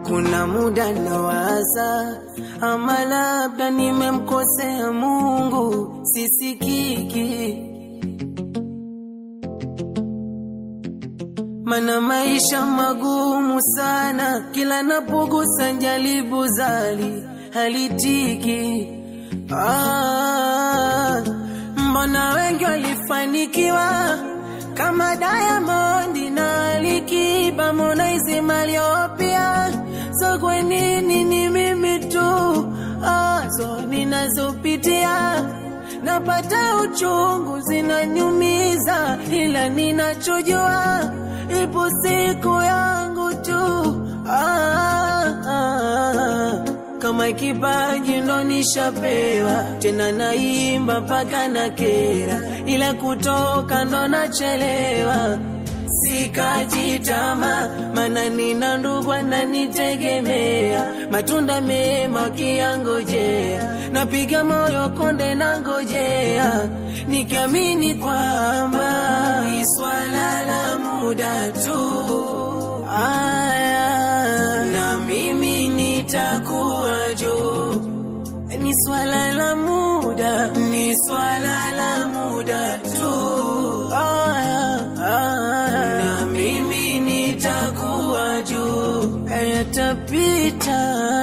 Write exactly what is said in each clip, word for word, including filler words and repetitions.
Kuna muda nawaza ama labda nimemkosea Mungu, sisikiki. Mana maisha magumu sana, kila napogusa jaribu zali halitiki. Ah, mbona wengi walifanikiwa kama Diamond na Alikiba, Harmonize, Mario pia. So kwa nini ni mimi tu? Ah, so ninazopitia napata uchungu, zinanyumiza, ila ninachojua ipo siku yangu tu. Ah, ah, kama kipaji ndo nishapewa, tena naimba paka na kera, ila kutoka ndo nachelewa. Sikajitama, mana nina ndugu wananitegemea, matunda mema kiangojea, napiga moyo konde na ngojea, nikiamini kwamba ni swala la muda tu. Aya, na mimi nitakuwa juu. Ni swala la muda, ni swala la muda tu. Aya, aya, na mimi nitakuwa juu. Yatapita.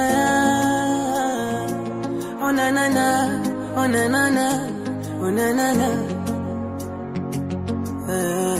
Ona nana, ona nana, ona nana.